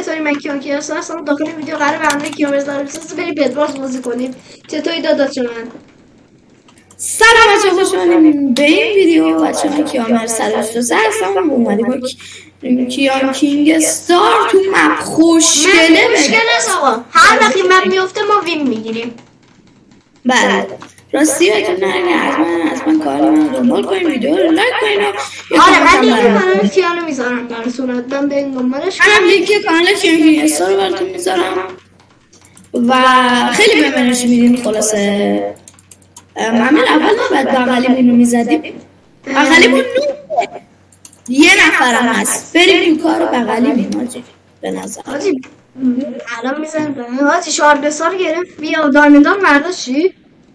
چطوری؟ من کیان هستم. داخل ویدیو قراره برنامه کیامرز دارم بریم بدوارز بازی کنیم. چطوری داداش من؟ سلام بچه، خوش اومدیم به این ویدیو. بچه من کیامرز سرشتوسه هستم. اومدیم با کیان کینگ استار تو مپ خوشگله. مشکل است آقا، هر وقتی مپ میفته ما وین میگیریم. بله راستی بهتون نگه حتما کاری من دنبال کنیم، ویدیو رو لایک کنیم. آره من لینک کانال کیانو میذارم براتون، حتما برین دنبالش. منم لینک کانال کیان کینگ استار رو براتون میذارم و خیلی به منش میدین. خلاصه من اول بعد بغلیمون رو میزدیم، بغلیمون یه نفرم هست، بریم تو کار بغلیمون ماجی به نظر حاجی. الان میزنم حاجی شاربسا رو گرفت. بیا دایمندار مردا چی؟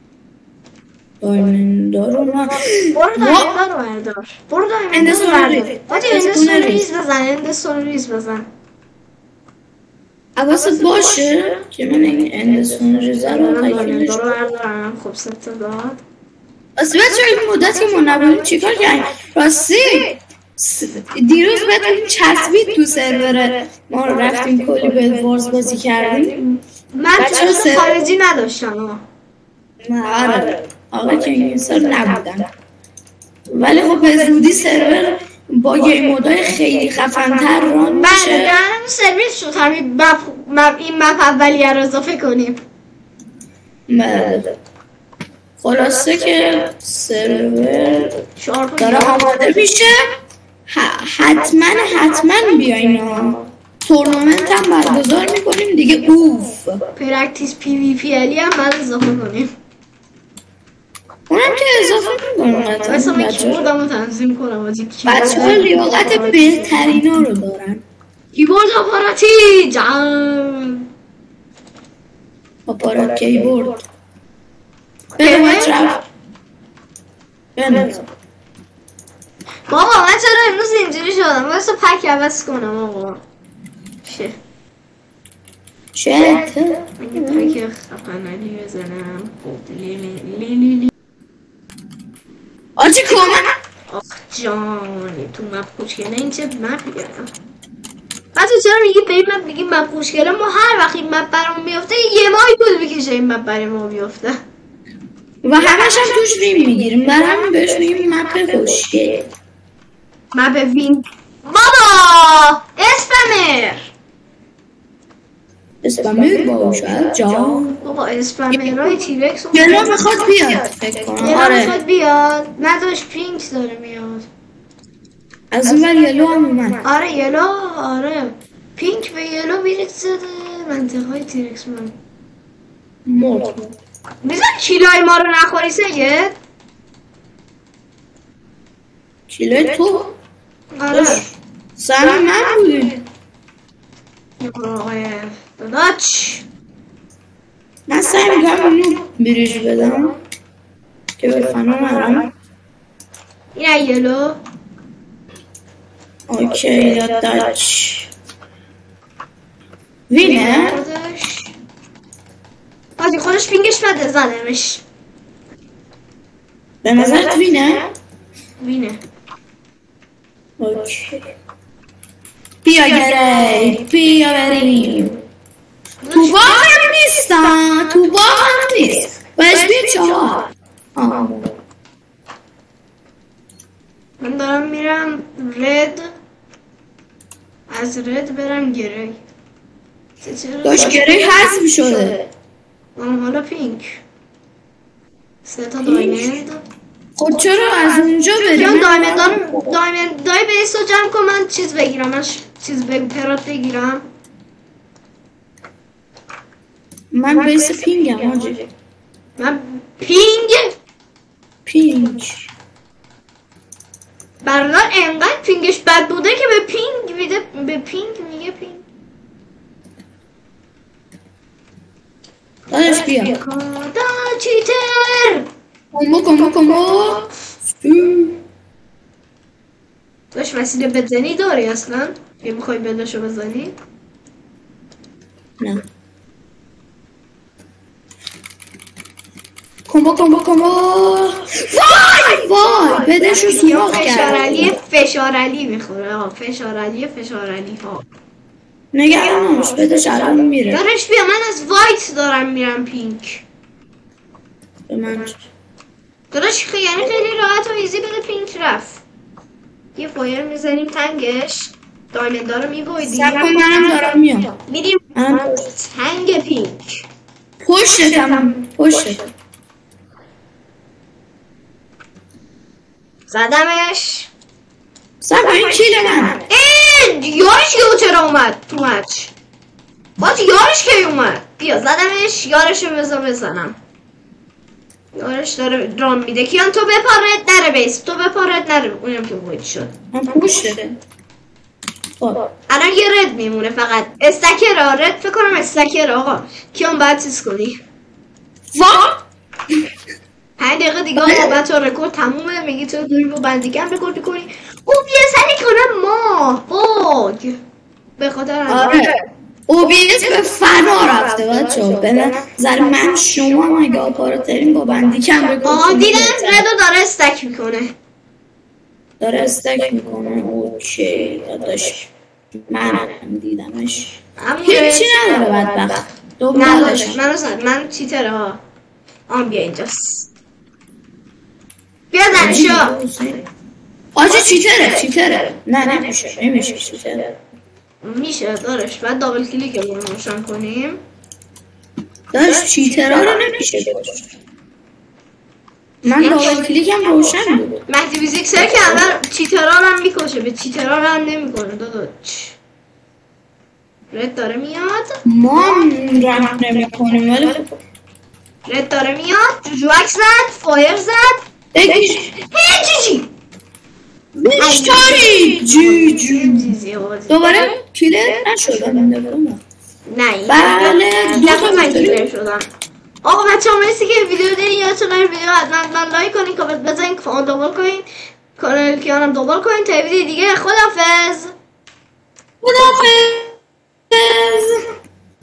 دایمندار رو من برو دایمندار رو بردار، برو دایمندار رو بردار. حاجی اندستون ریز بزن، اندستون ریز بزن. حواست باشه که من این اندستون ریزه رو دایمندار رو بردارم. خب ست داد. اصلا بچه این مدت که ما نبودیم چیکار کردیم؟ راستی دیروز بهتون چسبید تو سرور ما رفتیم کلی بدوارز بازی کردیم. من چرا خارجی نداشتم. آره آقا که این سال نبودن، ولی خب به زودی سرور با گیم مودای خیلی خفن‌تر ران میشه. بله دارم سرویس شد، همین این مپ اولیه رو اضافه کنیم. بله خلاصه که سرور داره آماده میشه. حتما بیاین ها. تورنمنت هم برگزار میکنیم دیگه. اوف پرکتیس پی وی پی الی هم بعد اضافه کنیم. اونم که اضافه میکنم. مثلا من کیبوردم رو تنظیم کنم. بچه ها لیاقت بهترین ها رو دارن. کیبورد آپاراتی جان، آپارات کیبورد بهمت رفت. بابا من چرا امروز اینجوری شدم؟ واسه پک عوض کنم آقا. چه؟ پک خفنالی بزنم. لیلی آجی کامن. آخ جانی تو مپ خوشگله. این چه مپیه؟ بعد تو چرا میگی به این مپ میگی مپ خوشگله؟ ما هر وقت این مپ برام بیفته یه ماهی طول میکشه این مپ برای ما بیفته و همش هم توش وین میگیریم. برای همین بهش میگیم مپ خوشگله. مپ وین. بابا اسپمر باشد جان. بابا اسپمرهای تیرکس یلا میخواد بیاد فکر کنم. یلا میخواد بیاد. نداشت پینک داره میاد. از اون بر یلو هم اومد. آره یلو. آره پینک به یلو بیرک زده. منطقه های تیرکس من مرد. میزن کیلای ما رو نخوری سید. کیلای تو؟ آره سهم من بودی. آقای داداچ من سعی میکنم اینو بریج بدم که به فنا نرم. این یلو. اوکی داداچ وینه. آجی خودش پینگش بده زدمش. به نظرت وینه؟ وینه. اوکی بیا بریم. تو با هم نیستن. تو با هم نیست. باش بیا 4. من دارم میرم رد، از رد برم گری. داشت گری حذف شده. حالا پینک. 3 تا دایمند. خب چرا از اونجا بریم؟ دای بیس رو جمع کن. من چیز بگیرم. من چیز پرات بگیرم. من بیس پینگم آجی. من پینگ برادر انقدر پینگش بد بوده که به پینگ میگه پینگ. داداش بیا. دا چیتر. کمو داشت وسیله بزنی داری اصلا؟ یه میخوای بداشو بزنی؟ نه کمو وای بدشو سوراخ کرد. فشار علی میخوره. فشار علی ها. نگران نباش بدش الان میره. دارش بیا، من از وایت دارم میرم پینک. به من دارش یعنی خیلی راحت و ایزی بده پینک رفت. یه فایر میزنیم تنگش، دایمندا رو میبویدیم. سب کن منم دارم میام. میریم تنگ پینک. پشتم زدمش. سب کن این کیل من. یارش یهو چرا اومد تو مچ؟ باز یارش کی اومد؟ بیا زدمش، یارش رو بزنم. یارش داره رام میده. کیان تو بپارد نره بیس، تو بپارد نره. اونم که بوید شد. من پوشه. الان یه رد میمونه فقط. استکر ها، رد فکر کنم استکر آقا. کیان باید چیز کنی؟ 5 دقیقه دیگه آقا بعد تو رکورد تمومه. میگی تو دوری با بندیگم رکورد کنی. OBS کنم ما باگ به خاطر OBS به فنا رفته بچه‌ها. به نظر من شما مگه آپاراترین با بندیکم رکورد آها دیدم ردو داره استک میکنه. داره استک میکنه. اوکی داداش من دیدمش. هیچی نداره بدبخت. نداشت منو زد. من چیتره ها. بیا اینجاست. بیا زنشو. آجه چیتره. نه نمیشه چیتره. میشه دارش. بعد دابل کلیک رو روشن کنیم. داشت چیترها رو نمیشه من دابل کلیکم روشن بود. مهدی بیزیکسر که اول چیترها رو هم میکشه، به چیترها رو هم نمیکنه. داداش رد داره میاد. ما هم رحم نمیکنیم ولی رد داره میاد. جوجوک زد، فایر زد. جی بیشتاری دوباره کلر نشدم. نه بله دفعه من کلر شدم. آقا بچه ها مرسی که ویدیو دیدین. یادتون نره ویدیو حتما لایک کنین، کامنت بزنین، فالو دوبال کنین، کانال کیانم دوبال کنین. تا ویدیو دیگه خداحافظ.